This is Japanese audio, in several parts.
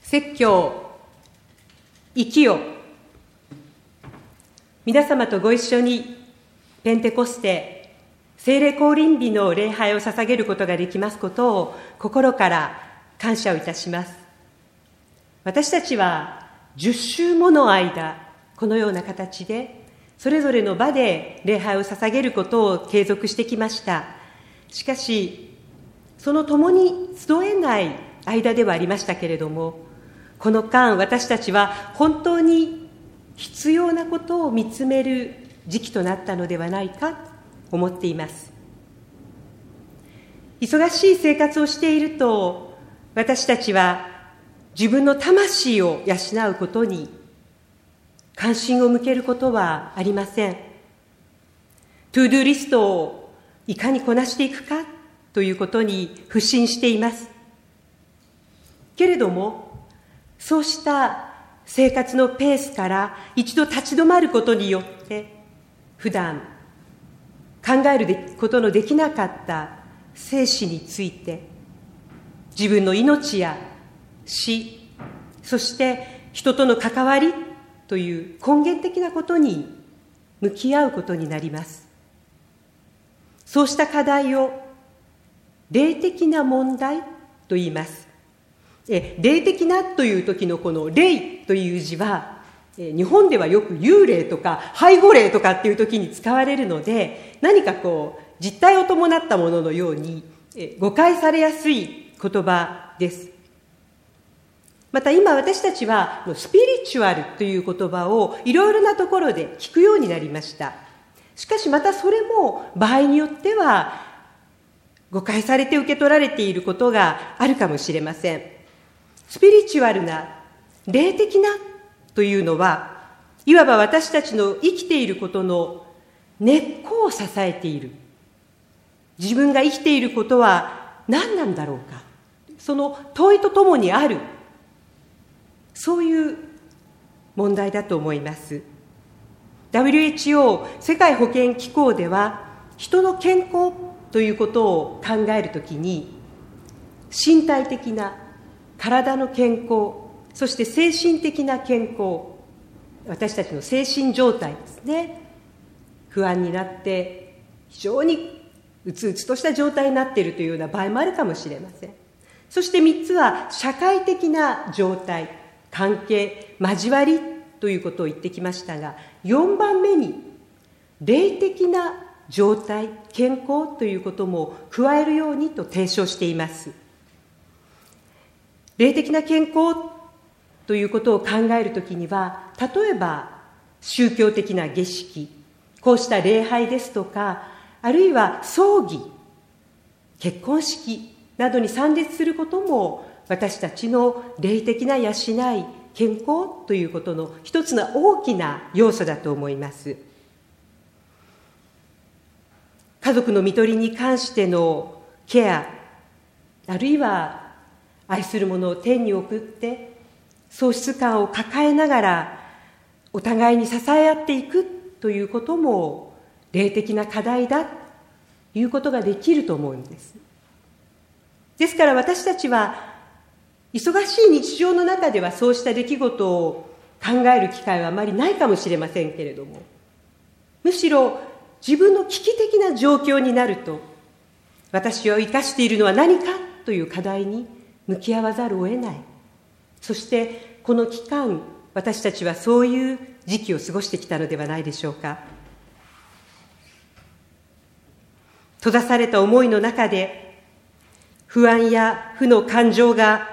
説教生きよ。皆様とご一緒にペンテコステ聖霊降臨日の礼拝を捧げることができますことを心から感謝をいたします。私たちは10週もの間このような形でそれぞれの場で礼拝を捧げることを継続してきました。しかしその共に集えない間ではありましたけれども、この間私たちは本当に必要なことを見つめる時期となったのではないかと思っています。忙しい生活をしていると、私たちは自分の魂を養うことに関心を向けることはありません。トゥードゥリストをいかにこなしていくかということに腐心しています。けれども、そうした生活のペースから一度立ち止まることによって、普段考えることのできなかった生死について、自分の命や死、そして人との関わりという根源的なことに向き合うことになります。そうした課題を霊的な問題と言います。霊的なという時のこの霊という字は、日本ではよく幽霊とか背後霊とかっていう時に使われるので、何か実体を伴ったもののように誤解されやすい言葉です。また今私たちはスピリチュアルという言葉をいろいろなところで聞くようになりました。しかしまたそれも場合によっては誤解されて受け取られていることがあるかもしれません。スピリチュアルな、霊的なというのは、いわば私たちの生きていることの根っこを支えている。自分が生きていることは何なんだろうか。その問いとともにある。そういう問題だと思います。WHO 世界保健機構では、人の健康ということを考えるときに、身体的な体の健康、そして精神的な健康、私たちの精神状態ですね。不安になって非常にうつうつとした状態になっているというような場合もあるかもしれません。そして3つは社会的な状態、関係、交わりということを言ってきましたが、4番目に霊的な状態、健康ということも加えるようにと提唱しています。霊的な健康ということを考えるときには、例えば宗教的な儀式、こうした礼拝ですとか、あるいは葬儀、結婚式などに参列することも、私たちの霊的な養い、健康ということの一つの大きな要素だと思います。家族の看取りに関してのケア、あるいは愛する者を天に送って喪失感を抱えながらお互いに支え合っていくということも霊的な課題だということができると思うんです。ですから私たちは忙しい日常の中ではそうした出来事を考える機会はあまりないかもしれませんけれども、むしろ自分の危機的な状況になると、私を生かしているのは何かという課題に向き合わざるを得ない。そしてこの期間、私たちはそういう時期を過ごしてきたのではないでしょうか。閉ざされた思いの中で不安や負の感情が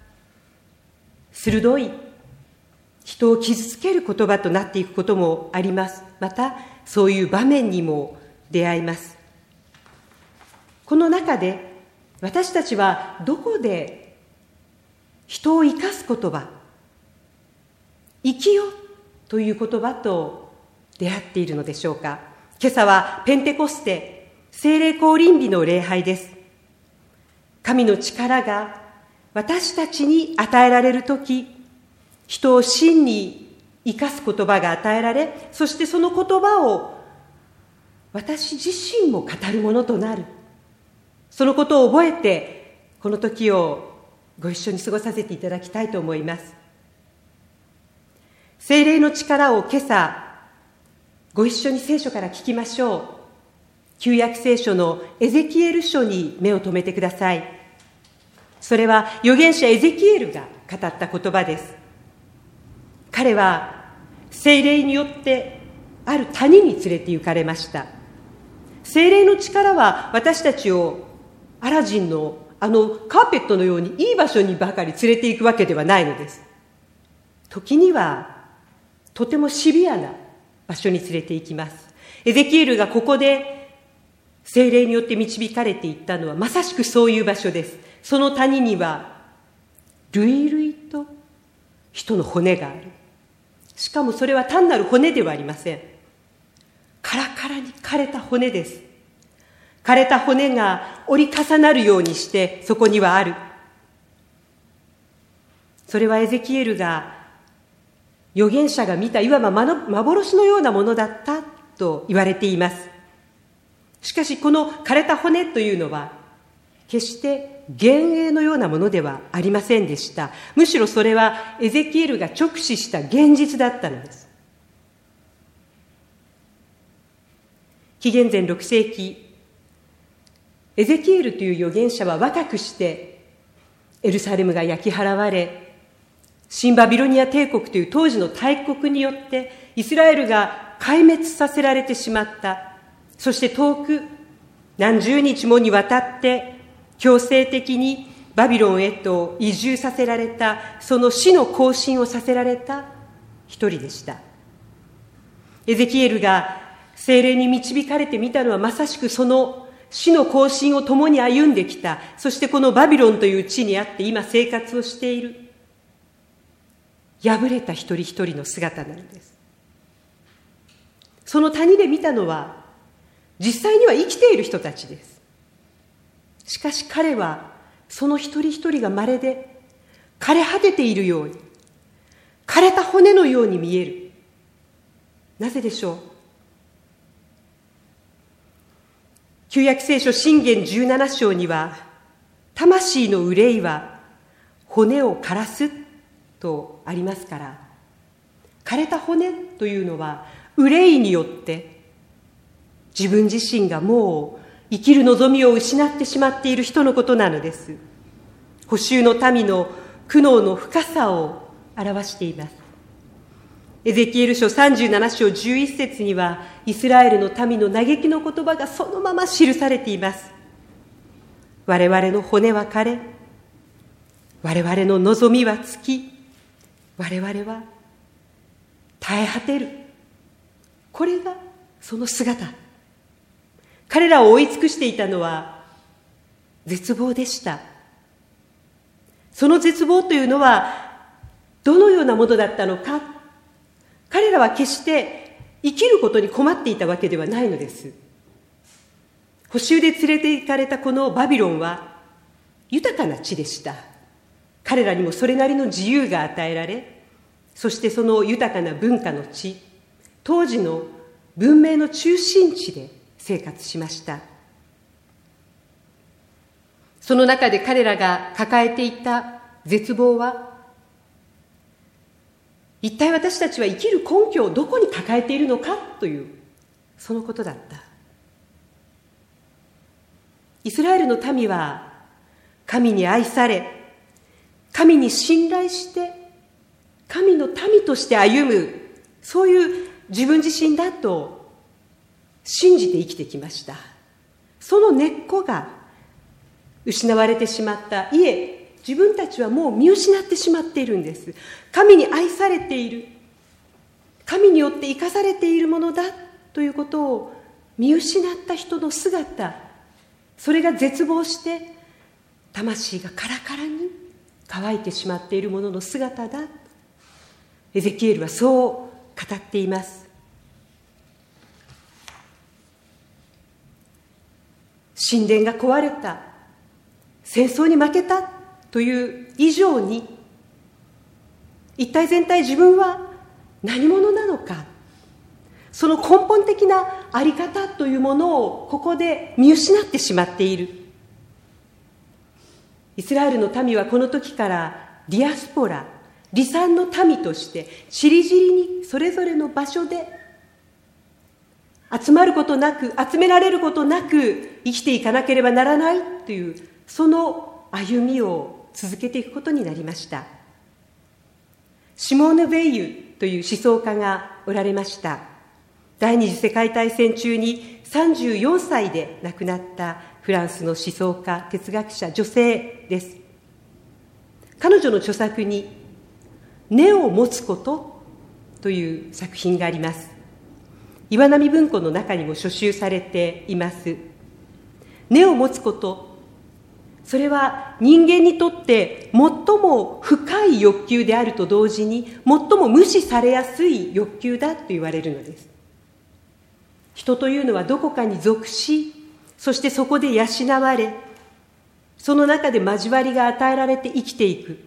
鋭い、人を傷つける言葉となっていくこともあります。またそういう場面にも出会います。この中で私たちはどこで人を生かす言葉、生きよという言葉と出会っているのでしょうか。今朝はペンテコステ聖霊降臨日の礼拝です。神の力が私たちに与えられるとき、人を真に生かす言葉が与えられ、そしてその言葉を私自身も語るものとなる。そのことを覚えて、この時をご一緒に過ごさせていただきたいと思います。聖霊の力を今朝、ご一緒に聖書から聞きましょう。旧約聖書のエゼキエル書に目を留めてください。それは預言者エゼキエルが語った言葉です。彼は聖霊によってある谷に連れて行かれました。聖霊の力は私たちをアラジンのカーペットのようにいい場所にばかり連れて行くわけではないのです。時にはとてもシビアな場所に連れて行きます。エゼキエルがここで聖霊によって導かれていったのはまさしくそういう場所です。その谷には類々と人の骨がある。しかもそれは単なる骨ではありません。カラカラに枯れた骨です。枯れた骨が折り重なるようにしてそこにはある。それはエゼキエルが預言者が見たいわば幻のようなものだったと言われています。しかしこの枯れた骨というのは決して幻影のようなものではありませんでした。むしろそれはエゼキエルが直視した現実だったのです。紀元前6世紀、エゼキエルという預言者は若くしてエルサレムが焼き払われ、新バビロニア帝国という当時の大国によってイスラエルが壊滅させられてしまった。そして遠く何十日もにわたって強制的にバビロンへと移住させられた、その死の行進をさせられた一人でした。エゼキエルが聖霊に導かれてみたのはまさしくその死の行進を共に歩んできた、そしてこのバビロンという地にあって今生活をしている破れた一人一人の姿なのです。その谷で見たのは実際には生きている人たちです。しかし彼はその一人一人がまるで枯れ果てているように、枯れた骨のように見える。なぜでしょう。旧約聖書箴言17章には、魂の憂いは骨を枯らすとありますから、枯れた骨というのは憂いによって自分自身がもう生きる望みを失ってしまっている人のことなのです。捕囚の民の苦悩の深さを表しています。エゼキエル書37章11節にはイスラエルの民の嘆きの言葉がそのまま記されています。我々の骨は枯れ、我々の望みは尽き、我々は耐え果てる。これがその姿。彼らを追い尽くしていたのは絶望でした。その絶望というのはどのようなものだったのか。彼らは決して生きることに困っていたわけではないのです。捕囚で連れて行かれたこのバビロンは豊かな地でした。彼らにもそれなりの自由が与えられ、そしてその豊かな文化の地、当時の文明の中心地で生活しました。その中で彼らが抱えていた絶望は、一体私たちは生きる根拠をどこに抱えているのかという、そのことだった。イスラエルの民は神に愛され、神に信頼して神の民として歩む、そういう自分自身だと信じて生きてきました。その根っこが失われてしまった。いえ、自分たちはもう見失ってしまっているんです。神に愛されている、神によって生かされているものだということを見失った人の姿、それが絶望して魂がカラカラに乾いてしまっているものの姿だ。エゼキエルはそう語っています。神殿が壊れた、戦争に負けたという以上に、一体全体自分は何者なのか、その根本的なあり方というものをここで見失ってしまっている。 イスラエルの民はこの時からディアスポラ、離散の民としてちりぢりにそれぞれの場所で集まることなく、集められることなく生きていかなければならないという、その歩みを続けていくことになりました。シモーヌ・ヴェイユという思想家がおられました。第二次世界大戦中に34歳で亡くなったフランスの思想家、哲学者、女性です。彼女の著作に根を持つことという作品があります。岩波文庫の中にも書集されています。根を持つこと、それは人間にとって最も深い欲求であると同時に最も無視されやすい欲求だと言われるのです。人というのはどこかに属し、そしてそこで養われ、その中で交わりが与えられて生きていく。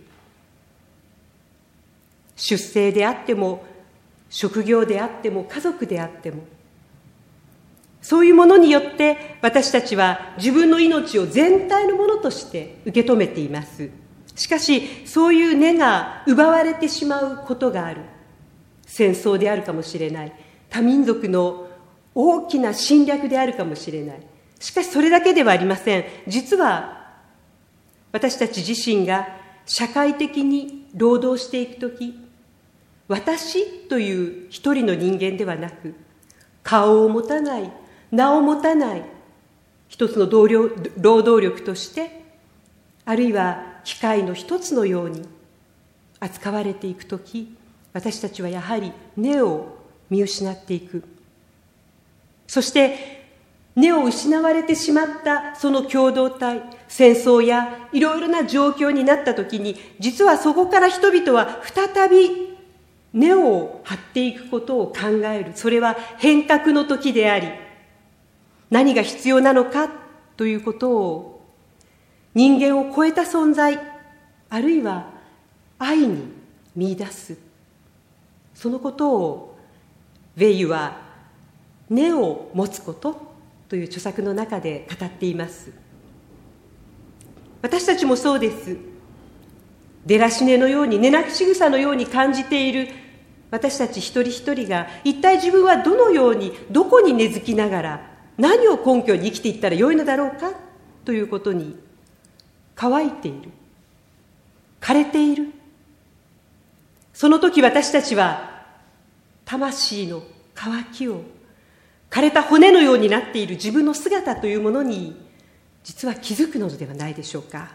出生であっても、職業であっても、家族であっても、そういうものによって私たちは自分の命を全体のものとして受け止めています。しかし、そういう根が奪われてしまうことがある。戦争であるかもしれない。多民族の大きな侵略であるかもしれない。しかしそれだけではありません。実は私たち自身が社会的に労働していくとき、私という一人の人間ではなく、顔を持たない、名を持たない一つの労働力として、あるいは機械の一つのように扱われていくとき、私たちはやはり根を見失っていく。そして根を失われてしまったその共同体、戦争やいろいろな状況になったときに、実はそこから人々は再び根を張っていくことを考える。それは変革の時であり、何が必要なのかということを人間を超えた存在、あるいは愛に見出す。そのことをヴェイユは根を持つことという著作の中で語っています。私たちもそうです。出らし根のように、根なき仕草のように感じている私たち一人一人が、一体自分はどのように、どこに根付きながら、何を根拠に生きていったらよいのだろうかということに乾いている、枯れている。その時私たちは魂の渇きを、枯れた骨のようになっている自分の姿というものに実は気づくのではないでしょうか。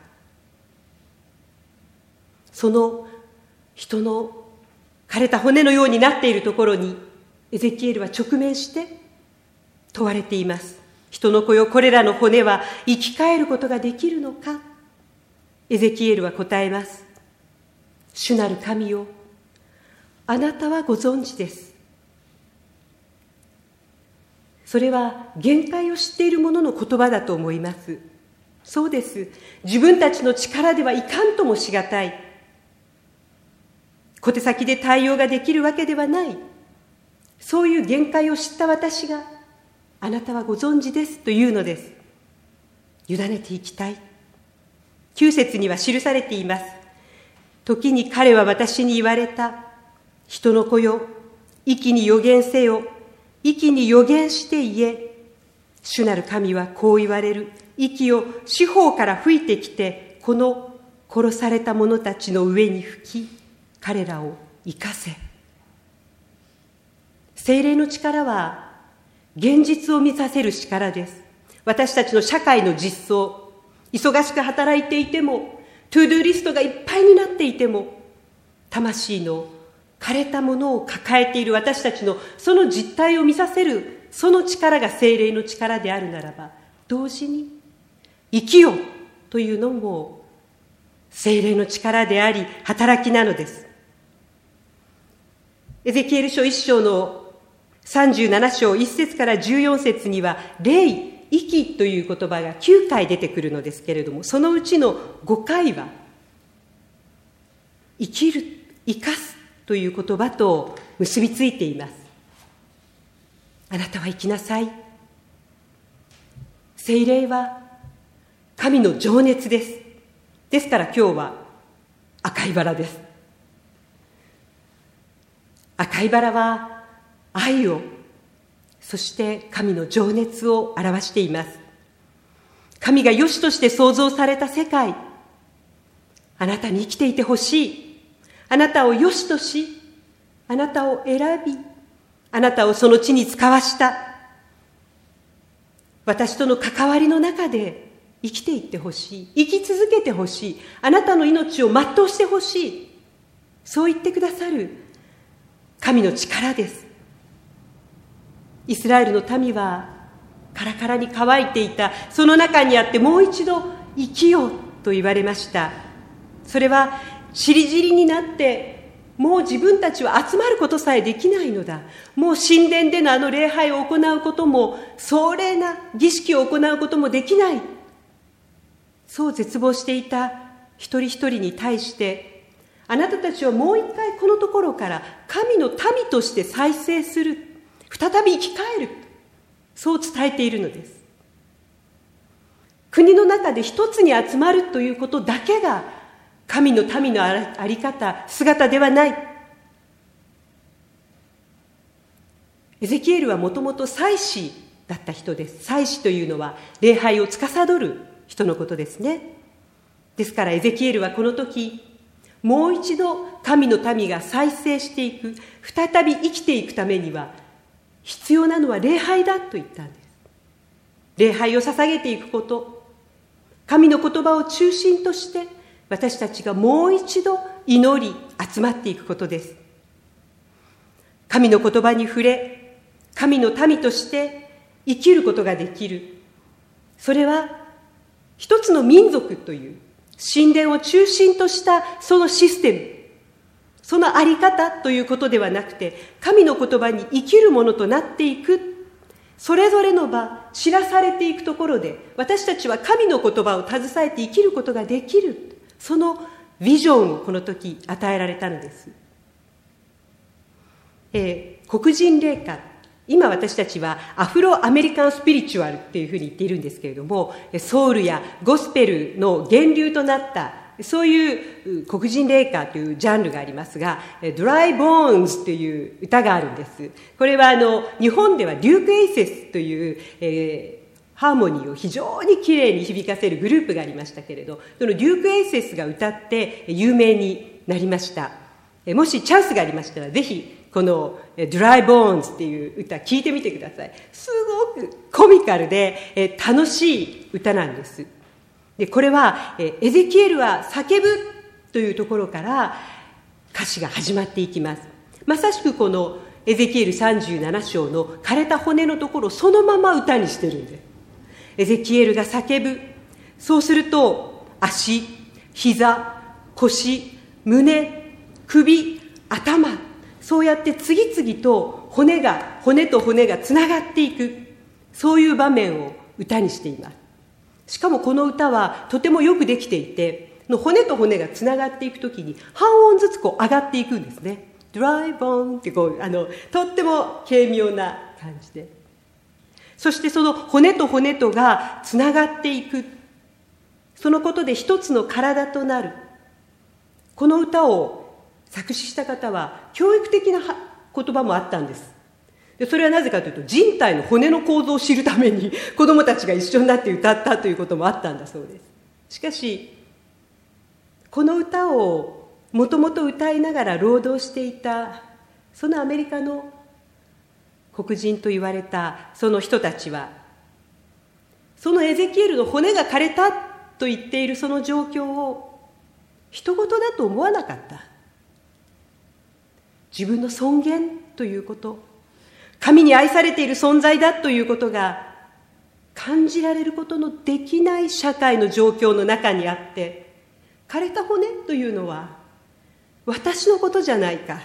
その人の枯れた骨のようになっているところにエゼキエルは直面して問われています。人の子よ、これらの骨は生き返ることができるのか。エゼキエルは答えます。主なる神よ、あなたはご存知です。それは限界を知っている者の言葉だと思います。そうです。自分たちの力ではいかんともしがたい。小手先で対応ができるわけではない。そういう限界を知った私が、あなたはご存知ですというのです。委ねていきたい。9節には記されています。時に彼は私に言われた。人の子よ、息に予言せよ。息に予言して言え。主なる神はこう言われる。息を四方から吹いてきて、この殺された者たちの上に吹き、彼らを生かせ。聖霊の力は現実を見させる力です。私たちの社会の実相、忙しく働いていても、トゥードゥーリストがいっぱいになっていても、魂の枯れたものを抱えている私たちのその実態を見させる、その力が聖霊の力であるならば、同時に生きよというのも聖霊の力であり、働きなのです。エゼキエル書1章の37章1節から14節には、霊、息という言葉が9回出てくるのですけれども、そのうちの5回は、生きる、生かすという言葉と結びついています。あなたは生きなさい。聖霊は神の情熱です。 ですから今日は赤いバラです。赤いバラは愛を、そして神の情熱を表しています。神が良しとして創造された世界、あなたに生きていてほしい。あなたを良しとし、あなたを選び、あなたをその地に使わした。私との関わりの中で生きていってほしい。生き続けてほしい。あなたの命を全うしてほしい。そう言ってくださる神の力です。イスラエルの民はカラカラに乾いていた。その中にあってもう一度生きようと言われました。それは散り散りになってもう自分たちは集まることさえできないのだ。もう神殿でのあの礼拝を行うことも、壮麗な儀式を行うこともできない。そう絶望していた一人一人に対して、あなたたちはもう一回このところから神の民として再生する。再び生き返る。そう伝えているのです。国の中で一つに集まるということだけが神の民のあり方、姿ではない。エゼキエルはもともと祭司だった人です。祭司というのは礼拝を司る人のことですね。ですからエゼキエルはこの時、もう一度神の民が再生していく、再び生きていくためには、必要なのは礼拝だと言ったんです。礼拝を捧げていくこと、神の言葉を中心として、私たちがもう一度祈り集まっていくことです。神の言葉に触れ、神の民として生きることができる。それは一つの民族という神殿を中心としたそのシステム、そのあり方ということではなくて、神の言葉に生きるものとなっていく。それぞれの場、知らされていくところで、私たちは神の言葉を携えて生きることができる。そのビジョンをこの時与えられたのです。黒人霊歌、今私たちはアフロアメリカンスピリチュアルっていうふうに言っているんですけれども、ソウルやゴスペルの源流となったそういう黒人霊歌というジャンルがありますが、ドライボーンズという歌があるんです。これは日本ではデューク・エイセスという、ハーモニーを非常にきれいに響かせるグループがありましたけれど、そのデューク・エイセスが歌って有名になりました。もしチャンスがありましたら、ぜひこのドライボーンズっていう歌聴いてみてください。すごくコミカルで楽しい歌なんです。で、これはエゼキエルは叫ぶというところから歌詞が始まっていきます。まさしくこのエゼキエル37章の枯れた骨のところをそのまま歌にしてるんです。エゼキエルが叫ぶ。そうすると足、膝、腰、胸、首、頭、そうやって次々と骨と骨がつながっていく、そういう場面を歌にしています。しかもこの歌はとてもよくできていて、骨と骨がつながっていくときに半音ずつ上がっていくんですね。ドライボーンってとっても軽妙な感じで、そしてその骨と骨とがつながっていく、そのことで一つの体となる。この歌を作詞した方は教育的な言葉もあったんです。で、それはなぜかというと、人体の骨の構造を知るために子どもたちが一緒になって歌ったということもあったんだそうです。しかしこの歌をもともと歌いながら労働していたそのアメリカの黒人と言われたその人たちは、そのエゼキエルの骨が枯れたと言っているその状況を人事だと思わなかった。自分の尊厳ということ、神に愛されている存在だということが感じられることのできない社会の状況の中にあって、枯れた骨というのは私のことじゃないか、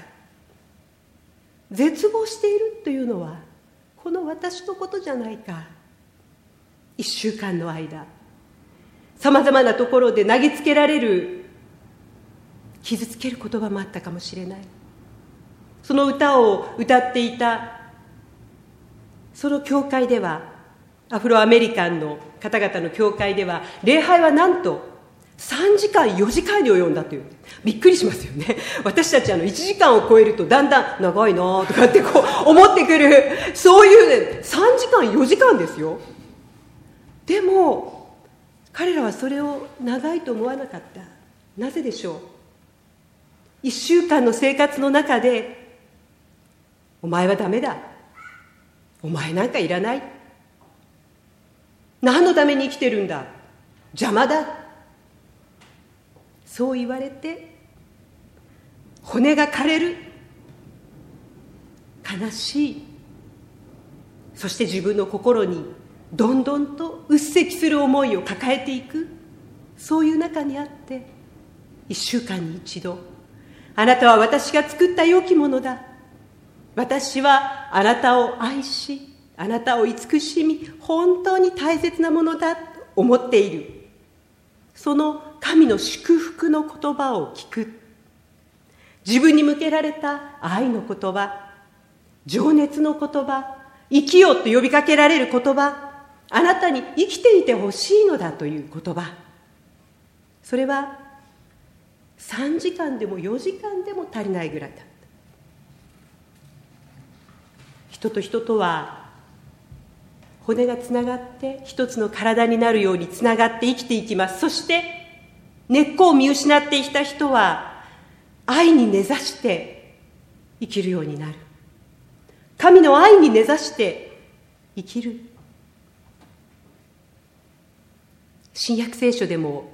絶望しているというのはこの私のことじゃないか。1週間の間、さまざまなところで投げつけられる、傷つける言葉もあったかもしれない。その歌を歌っていたその教会では、アフロアメリカンの方々の教会では、礼拝はなんと 3時間4時間に及んだという。びっくりしますよね。私たち1時間を超えるとだんだん長いなとかって思ってくる、そういうね、3時間4時間ですよ。でも彼らはそれを長いと思わなかった。なぜでしょう。1週間の生活の中で、お前はダメだ、お前なんかいらない、何のために生きてるんだ、邪魔だ、そう言われて骨が枯れる、悲しい、そして自分の心にどんどんとうっせきする思いを抱えていく、そういう中にあって、1週間に一度、あなたは私が作った良きものだ、私はあなたを愛し、あなたを慈しみ、本当に大切なものだと思っている、その神の祝福の言葉を聞く。自分に向けられた愛の言葉、情熱の言葉、生きようと呼びかけられる言葉、あなたに生きていてほしいのだという言葉、それは3時間でも4時間でも足りないぐらいだった。人と人とは骨がつながって一つの体になるようにつながって生きていきます。そして根っこを見失っていた人は愛に根ざして生きるようになる。神の愛に根ざして生きる。新約聖書でも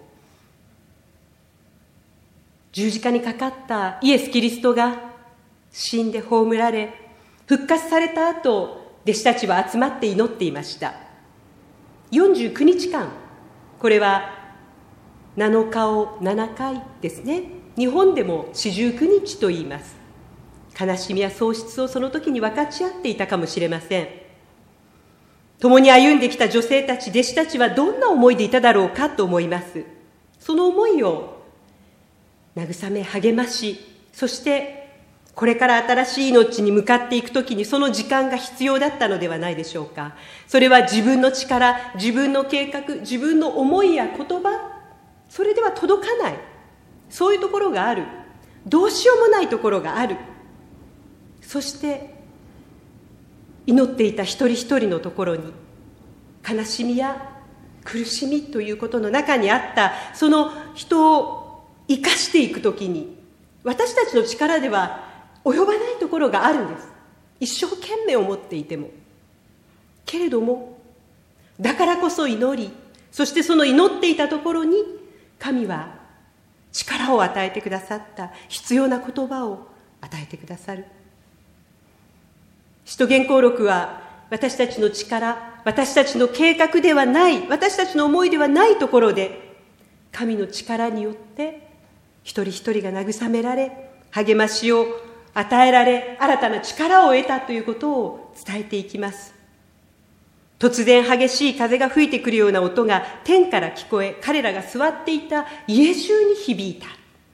十字架にかかったイエス・キリストが死んで葬られ復活された後、弟子たちは集まって祈っていました。49日間、これは7日を7回ですね。日本でも四十九日と言います。悲しみや喪失をその時に分かち合っていたかもしれません。共に歩んできた女性たち、弟子たちはどんな思いでいただろうかと思います。その思いを慰め励まし、そしてこれから新しい命に向かっていくときにその時間が必要だったのではないでしょうか。それは自分の力、自分の計画、自分の思いや言葉、それでは届かない、そういうところがある。どうしようもないところがある。そして祈っていた一人一人のところに悲しみや苦しみということの中にあったその人を生かしていくときに、私たちの力では及ばないところがあるんです。一生懸命思っていても。けれどもだからこそ祈り、そしてその祈っていたところに神は力を与えてくださった。必要な言葉を与えてくださる。使徒言行録は私たちの力、私たちの計画ではない、私たちの思いではないところで神の力によって一人一人が慰められ、励ましを与えられ、新たな力を得たということを伝えていきます。突然激しい風が吹いてくるような音が天から聞こえ、彼らが座っていた家中に響いた。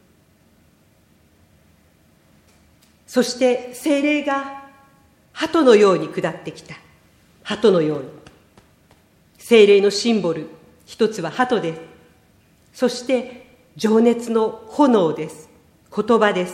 そして聖霊が鳩のように下ってきた。鳩のように。聖霊のシンボル、一つは鳩です。そして情熱の炎です。言葉です。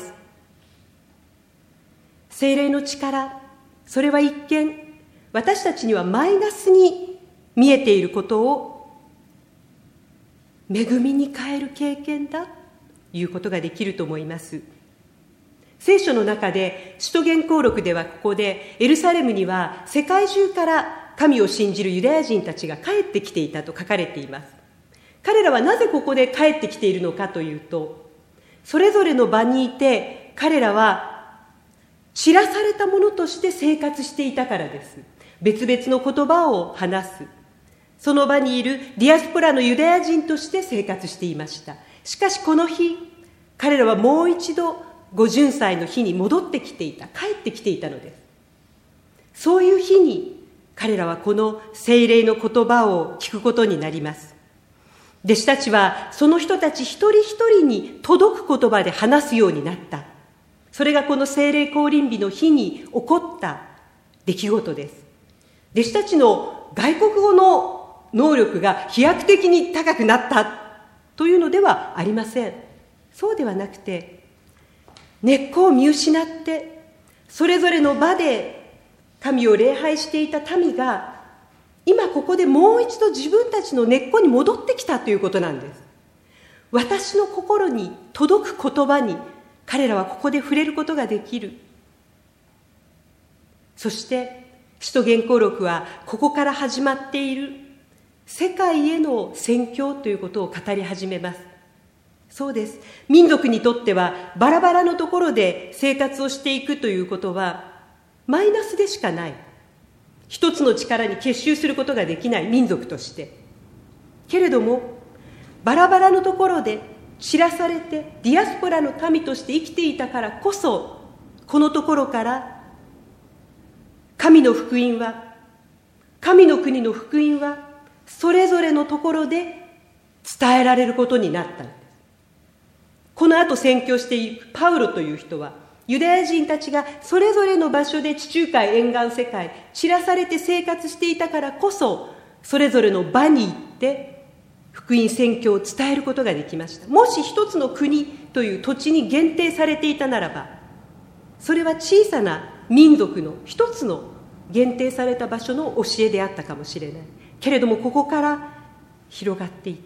聖霊の力、それは一見私たちにはマイナスに見えていることを恵みに変える経験だということができると思います。聖書の中で使徒言行録ではここでエルサレムには世界中から神を信じるユダヤ人たちが帰ってきていたと書かれています。彼らはなぜここで帰ってきているのかというと、それぞれの場にいて彼らは知らされたものとして生活していたからです。別々の言葉を話す。その場にいるディアスポラのユダヤ人として生活していました。しかしこの日、彼らはもう一度ご巡祭の日に戻ってきていた、帰ってきていたのです。そういう日に彼らはこの聖霊の言葉を聞くことになります。弟子たちはその人たち一人一人に届く言葉で話すようになった。それがこの聖霊降臨日の日に起こった出来事です。弟子たちの外国語の能力が飛躍的に高くなったというのではありません。そうではなくて、根っこを見失って、それぞれの場で神を礼拝していた民が、今ここでもう一度自分たちの根っこに戻ってきたということなんです。私の心に届く言葉に彼らはここで触れることができる。そして使徒言行録はここから始まっている世界への宣教ということを語り始めます。そうです。民族にとってはバラバラのところで生活をしていくということはマイナスでしかない。一つの力に結集することができない民族として。けれども、バラバラのところで散らされてディアスポラの民として生きていたからこそ、このところから神の福音は、神の国の福音はそれぞれのところで伝えられることになったんです。この後宣教していくパウロという人は、ユダヤ人たちがそれぞれの場所で地中海沿岸世界散らされて生活していたからこそ、それぞれの場に行って福音宣教を伝えることができました。もし一つの国という土地に限定されていたならば、それは小さな民族の一つの限定された場所の教えであったかもしれない。けれどもここから広がっていった。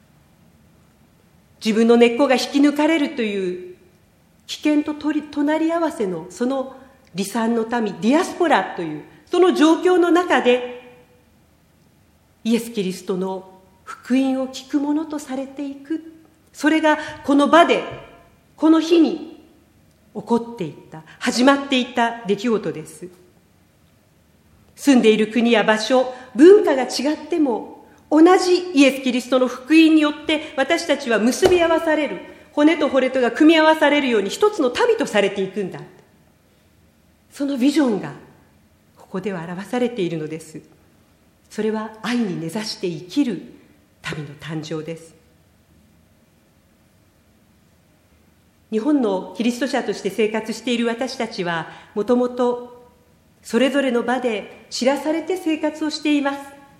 自分の根っこが引き抜かれるという危険と隣り合わせのその離散の民、ディアスポラというその状況の中で、イエス・キリストの福音を聞くものとされていく。それがこの場で、この日に起こっていった、始まっていた出来事です。住んでいる国や場所、文化が違っても、同じイエス・キリストの福音によって私たちは結び合わされる。骨と骨とが組み合わされるように一つの民とされていくんだ。そのビジョンがここでは表されているのです。それは愛に根ざして生きる民の誕生です。日本のキリスト者として生活している私たちは、もともとそれぞれの場で知らされて生活をしています。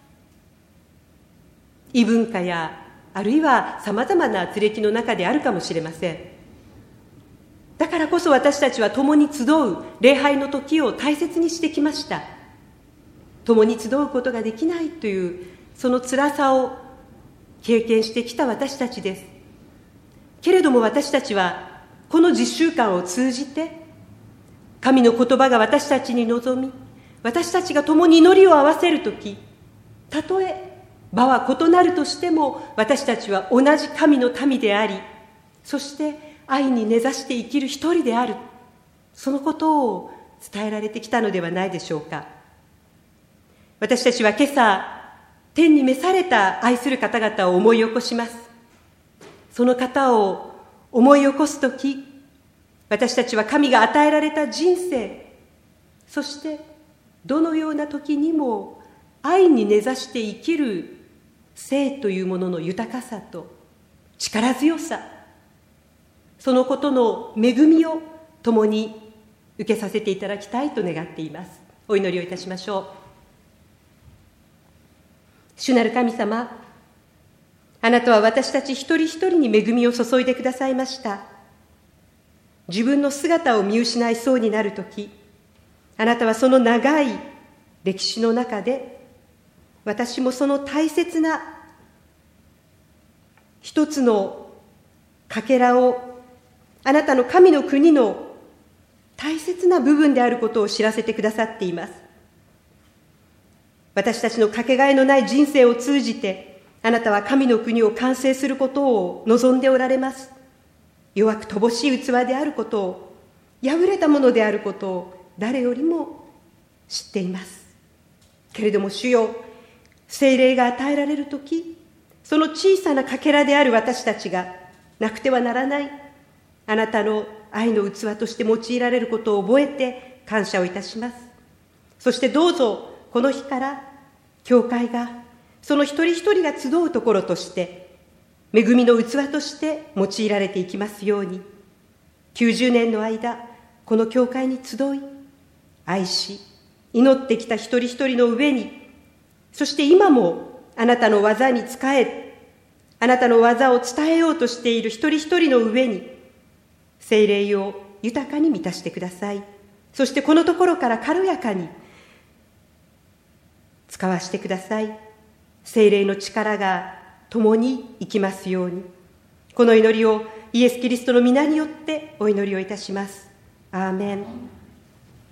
異文化やあるいはさまざまな軋轢の中であるかもしれません。だからこそ私たちは共に集う礼拝の時を大切にしてきました。共に集うことができないというその辛さを経験してきた私たちです。けれども私たちはこの実習間を通じて神の言葉が私たちに臨み、私たちが共に祈りを合わせるとき、たとえ場は異なるとしても、私たちは同じ神の民であり、そして愛に根ざして生きる一人である、そのことを伝えられてきたのではないでしょうか。私たちは今朝、天に召された愛する方々を思い起こします。その方を思い起こすとき、私たちは神が与えられた人生、そしてどのような時にも愛に根ざして生きる生というものの豊かさと力強さ、そのことの恵みを共に受けさせていただきたいと願っています。お祈りをいたしましょう。主なる神様、あなたは私たち一人一人に恵みを注いでくださいました。自分の姿を見失いそうになるとき、あなたはその長い歴史の中で、私もその大切な一つのかけらを、あなたの神の国の大切な部分であることを知らせてくださっています。私たちのかけがえのない人生を通じて、あなたは神の国を完成することを望んでおられます。弱く乏しい器であることを、破れたものであることを誰よりも知っています。けれども主よ、聖霊が与えられるとき、その小さなかけらである私たちがなくてはならないあなたの愛の器として用いられることを覚えて感謝をいたします。そしてどうぞこの日から教会がその一人一人が集うところとして恵みの器として用いられていきますように、90年の間この教会に集い愛し祈ってきた一人一人の上に、そして今もあなたの技に仕え、 あなたの技を伝えようとしている一人一人の上に、聖霊を豊かに満たしてください。そしてこのところから軽やかに使わしてください。聖霊の力が共に生きますように。この祈りをイエス・キリストの皆によってお祈りをいたします。アーメン。